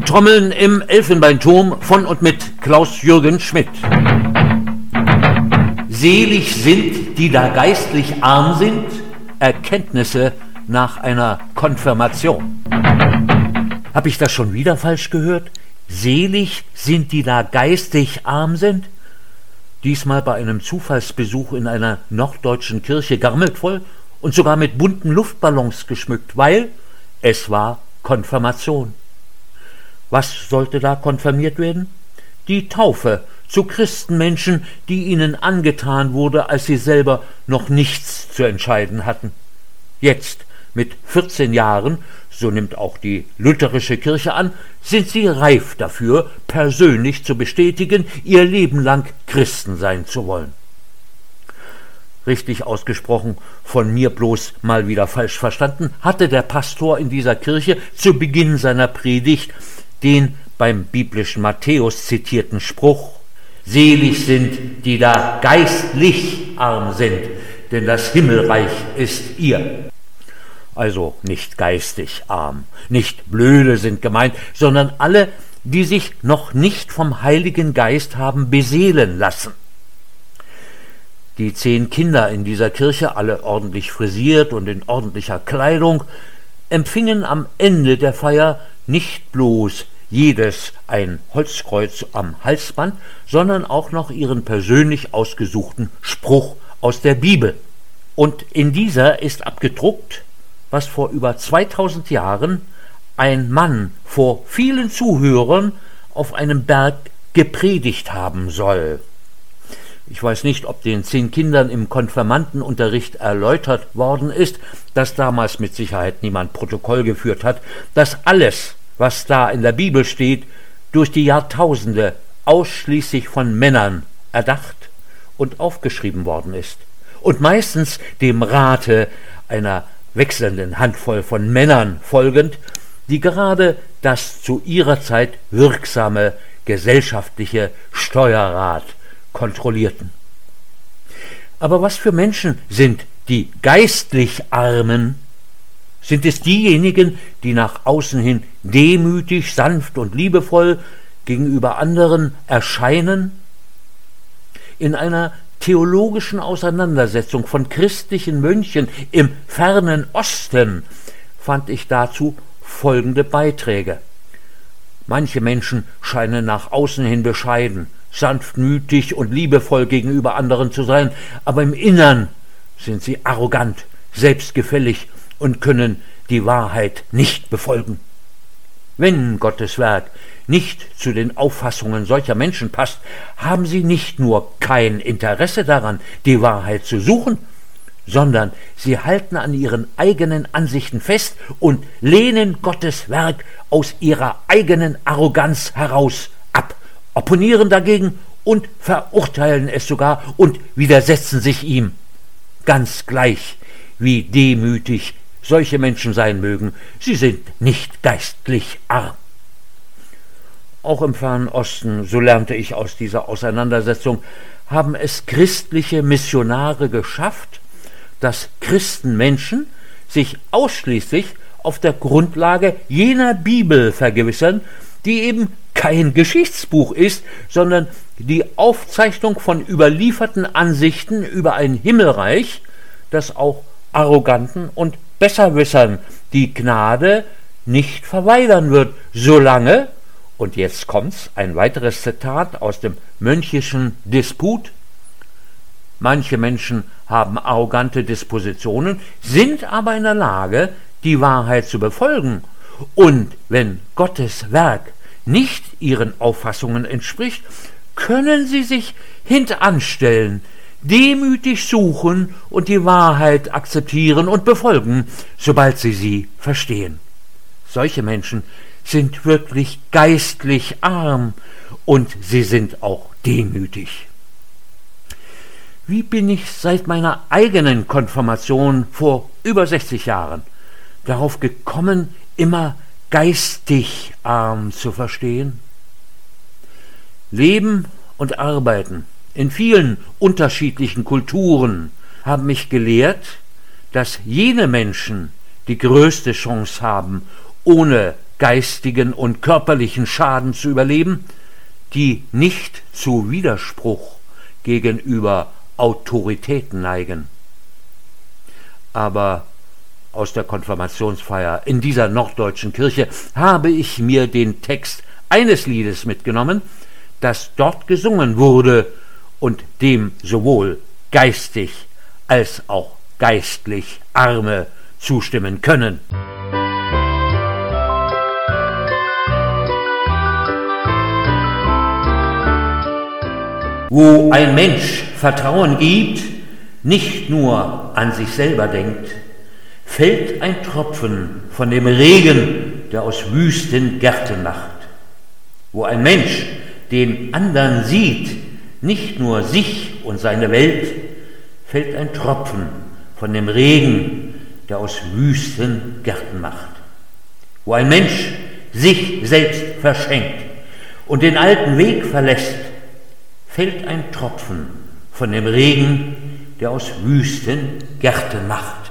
Trommeln im Elfenbeinturm von und mit Klaus-Jürgen Schmidt. Selig sind, die da geistlich arm sind, Erkenntnisse nach einer Konfirmation. Habe ich das schon wieder falsch gehört? Selig sind, die da geistig arm sind? Diesmal bei einem Zufallsbesuch in einer norddeutschen Kirche garmeltvoll und sogar mit bunten Luftballons geschmückt, weil es war Konfirmation. Was sollte da konfirmiert werden? Die Taufe zu Christenmenschen, die ihnen angetan wurde, als sie selber noch nichts zu entscheiden hatten. Jetzt, mit 14 Jahren, so nimmt auch die lutherische Kirche an, sind sie reif dafür, persönlich zu bestätigen, ihr Leben lang Christen sein zu wollen. Richtig ausgesprochen, von mir bloß mal wieder falsch verstanden, hatte der Pastor in dieser Kirche zu Beginn seiner Predigt den beim biblischen Matthäus zitierten Spruch: Selig sind, die da geistlich arm sind, denn das Himmelreich ist ihr. Also nicht geistig arm, nicht Blöde sind gemeint, sondern alle, die sich noch nicht vom Heiligen Geist haben beseelen lassen. Die 10 Kinder in dieser Kirche, alle ordentlich frisiert und in ordentlicher Kleidung, empfingen am Ende der Feier nicht bloß jedes ein Holzkreuz am Halsband, sondern auch noch ihren persönlich ausgesuchten Spruch aus der Bibel. Und in dieser ist abgedruckt, was vor über 2000 Jahren ein Mann vor vielen Zuhörern auf einem Berg gepredigt haben soll. Ich weiß nicht, ob den 10 Kindern im Konfirmandenunterricht erläutert worden ist, dass damals mit Sicherheit niemand Protokoll geführt hat, dass alles, was da in der Bibel steht, durch die Jahrtausende ausschließlich von Männern erdacht und aufgeschrieben worden ist. Und meistens dem Rate einer wechselnden Handvoll von Männern folgend, die gerade das zu ihrer Zeit wirksame gesellschaftliche Steuerrad kontrollierten. Aber was für Menschen sind die geistlich Armen? Sind es diejenigen, die nach außen hin demütig, sanft und liebevoll gegenüber anderen erscheinen? In einer theologischen Auseinandersetzung von christlichen Mönchen im fernen Osten fand ich dazu folgende Beiträge. Manche Menschen scheinen nach außen hin bescheiden, sanftmütig und liebevoll gegenüber anderen zu sein, aber im Innern sind sie arrogant, selbstgefällig und können die Wahrheit nicht befolgen. Wenn Gottes Werk nicht zu den Auffassungen solcher Menschen passt, haben sie nicht nur kein Interesse daran, die Wahrheit zu suchen, sondern sie halten an ihren eigenen Ansichten fest und lehnen Gottes Werk aus ihrer eigenen Arroganz heraus ab, opponieren dagegen und verurteilen es sogar und widersetzen sich ihm. Ganz gleich, wie demütig solche Menschen sein mögen, sie sind nicht geistlich arm. Auch im fernen Osten, so lernte ich aus dieser Auseinandersetzung, haben es christliche Missionare geschafft, dass Christenmenschen sich ausschließlich auf der Grundlage jener Bibel vergewissern, die eben kein Geschichtsbuch ist, sondern die Aufzeichnung von überlieferten Ansichten über ein Himmelreich, das auch Arroganten und Besserwissern die Gnade nicht verweigern wird, solange, und jetzt kommt's, ein weiteres Zitat aus dem mönchischen Disput: Manche Menschen haben arrogante Dispositionen, sind aber in der Lage, die Wahrheit zu befolgen. Und wenn Gottes Werk nicht ihren Auffassungen entspricht, können sie sich hintanstellen, demütig suchen und die Wahrheit akzeptieren und befolgen, sobald sie verstehen. Solche Menschen sind wirklich geistlich arm und sie sind auch demütig. Wie bin ich seit meiner eigenen Konfirmation vor über 60 Jahren darauf gekommen, immer geistig arm zu verstehen? Leben und Arbeiten in vielen unterschiedlichen Kulturen haben mich gelehrt, dass jene Menschen die größte Chance haben, ohne geistigen und körperlichen Schaden zu überleben, die nicht zu Widerspruch gegenüber Autoritäten neigen. Aber aus der Konfirmationsfeier in dieser norddeutschen Kirche habe ich mir den Text eines Liedes mitgenommen, das dort gesungen wurde und dem sowohl geistig als auch geistlich Arme zustimmen können. Wo ein Mensch Vertrauen gibt, nicht nur an sich selber denkt, fällt ein Tropfen von dem Regen, der aus Wüsten Gärten macht. Wo ein Mensch den anderen sieht, nicht nur sich und seine Welt, fällt ein Tropfen von dem Regen, der aus Wüsten Gärten macht. Wo ein Mensch sich selbst verschenkt und den alten Weg verlässt, fällt ein Tropfen von dem Regen, der aus Wüsten Gärten macht.